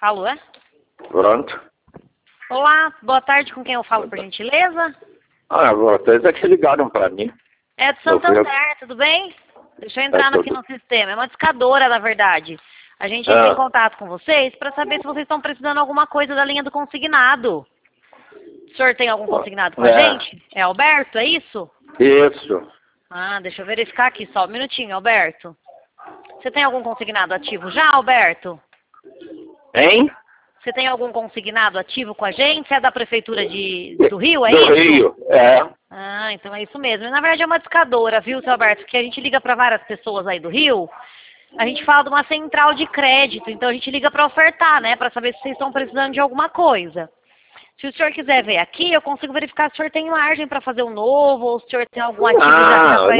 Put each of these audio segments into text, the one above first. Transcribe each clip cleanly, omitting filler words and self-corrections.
Alô, é? Pronto. Olá, boa tarde, com quem eu falo, por gentileza? Vocês é que ligaram pra mim. É de Santander, tudo bem? Deixa eu entrar aqui no sistema, é uma discadora, na verdade. A gente entra em contato com vocês para saber se vocês estão precisando de alguma coisa da linha do consignado. O senhor tem algum consignado com a gente? É Alberto, é isso? Isso. Ah, deixa eu verificar aqui só um minutinho, Alberto. Você tem algum consignado ativo já, Alberto? Hein? Você tem algum consignado ativo com a gente? Você é da prefeitura do Rio, é do isso? Do Rio, é. Ah, então é isso mesmo. Na verdade é uma discadora, viu, seu Alberto? Porque a gente liga para várias pessoas aí do Rio. A gente fala de uma central de crédito, então a gente liga para ofertar, né? Para saber se vocês estão precisando de alguma coisa. Se o senhor quiser ver aqui, eu consigo verificar se o senhor tem margem para fazer um novo, ou se o senhor tem algum ativo já para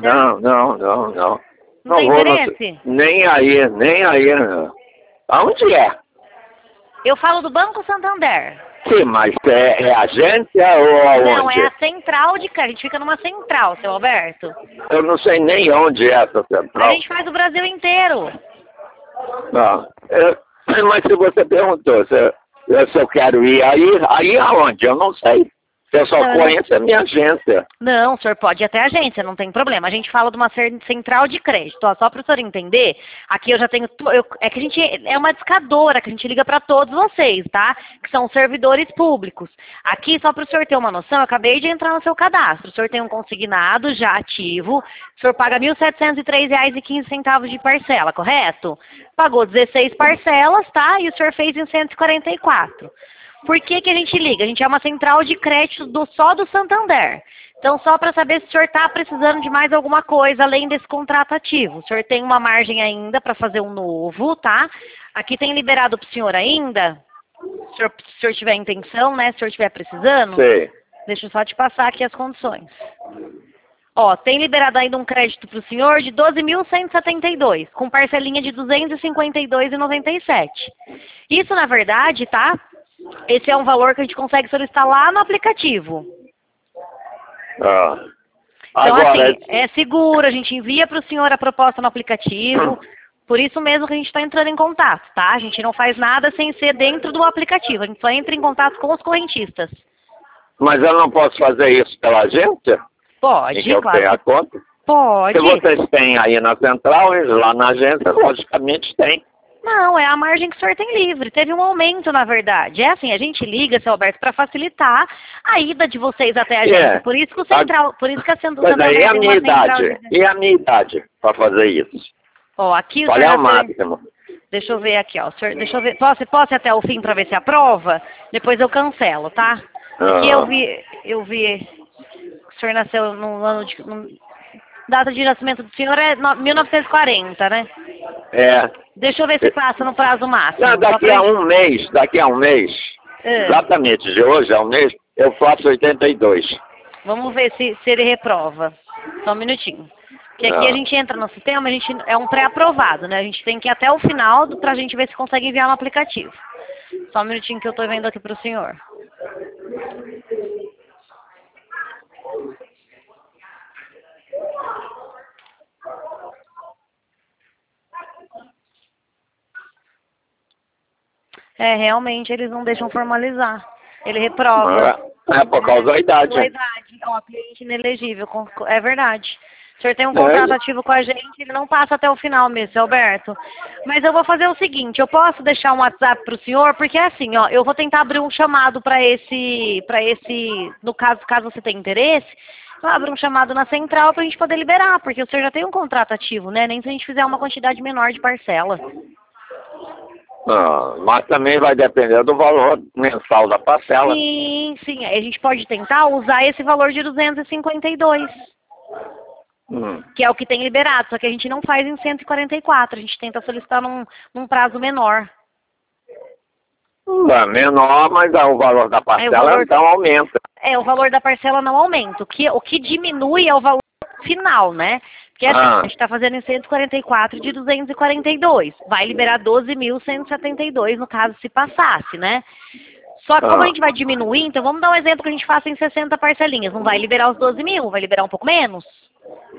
Não. Não tem interesse? Nem aí. Aonde é? Eu falo do Banco Santander. Sim, mas é agência ou aonde? Não, é a central de crédito. A gente fica numa central, seu Alberto. Eu não sei nem onde é essa central. A gente faz o Brasil inteiro. Não. Mas se você perguntou se eu quero ir aí aonde? Eu não sei. Eu só conheço a minha agência. Não, o senhor pode ir até a agência, não tem problema. A gente fala de uma central de crédito. Ó, só para o senhor entender, aqui eu já tenho... é que a gente é uma discadora, que a gente liga para todos vocês, tá? Que são servidores públicos. Aqui, só para o senhor ter uma noção, eu acabei de entrar no seu cadastro. O senhor tem um consignado já ativo. O senhor paga R$ 1.703,15 de parcela, correto? Pagou 16 parcelas, tá? E o senhor fez em 144. Por que que a gente liga? A gente é uma central de crédito só do Santander. Então, só para saber se o senhor está precisando de mais alguma coisa, além desse contrato ativo. O senhor tem uma margem ainda para fazer um novo, tá? Aqui tem liberado para o senhor ainda, se o senhor tiver intenção, né? Se o senhor estiver precisando. Sim. Deixa eu só te passar aqui as condições. Ó, tem liberado ainda um crédito para o senhor de 12.172, com parcelinha de 252,97. Isso, na verdade, tá? Esse é um valor que a gente consegue solicitar lá no aplicativo. Então, agora, assim, é seguro, a gente envia para o senhor a proposta no aplicativo, por isso mesmo que a gente está entrando em contato, tá? A gente não faz nada sem ser dentro do aplicativo, a gente só entra em contato com os correntistas. Mas eu não posso fazer isso pela agência? Pode, que eu claro. tenho a conta? Pode. Se vocês têm aí na central, lá na agência, logicamente tem. Não, é a margem que o senhor tem livre. Teve um aumento, na verdade. É assim, a gente liga, seu Alberto, para facilitar a ida de vocês até a agência. Por isso que o central, por isso que a central e a minha idade? E a minha idade para fazer isso? Ó, aqui qual é o máximo? Deixa eu ver aqui, ó. Senhor, deixa eu ver. Posso ir até o fim para ver se aprova? Depois eu cancelo, tá? Aqui eu vi. O senhor nasceu no ano de. Data de nascimento do senhor é 1940, né? É. Deixa eu ver se passa no prazo máximo. Não, daqui a um mês, exatamente, de hoje a um mês, eu faço 82. Vamos ver se ele reprova. Só um minutinho. Porque aqui a gente entra no sistema, a gente é um pré-aprovado, né? A gente tem que ir até o final pra gente ver se consegue enviar no aplicativo. Só um minutinho que eu tô vendo aqui pro senhor. É, realmente eles não deixam formalizar. Ele reprova. É por causa da idade. Ó, cliente inelegível. É verdade. O senhor tem um contrato ativo com a gente, ele não passa até o final mesmo, seu Alberto. Mas eu vou fazer o seguinte, eu posso deixar um WhatsApp para o senhor, porque é assim, ó, eu vou tentar abrir um chamado para esse, no caso você tenha interesse, eu abro um chamado na central para a gente poder liberar, porque o senhor já tem um contrato ativo, né? Nem se a gente fizer uma quantidade menor de parcela. Mas também vai depender do valor mensal da parcela. Sim, a gente pode tentar usar esse valor de 252. Que é o que tem liberado, só que a gente não faz em 144, a gente tenta solicitar num prazo menor. Menor, mas o valor da parcela então aumenta. O valor da parcela não aumenta, o que diminui é o valor final, né? Porque assim, a gente está fazendo em 144 de 242, vai liberar 12.172 no caso se passasse, né? Só que como a gente vai diminuir, então vamos dar um exemplo que a gente faça em 60 parcelinhas, não vai liberar os 12 mil, vai liberar um pouco menos?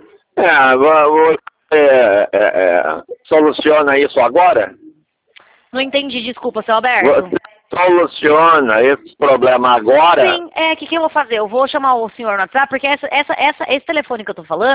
Soluciona isso agora? Não entendi, desculpa, seu Alberto. Você soluciona esse problema agora? Sim, o que eu vou fazer? Eu vou chamar o senhor no WhatsApp, porque esse telefone que eu tô falando,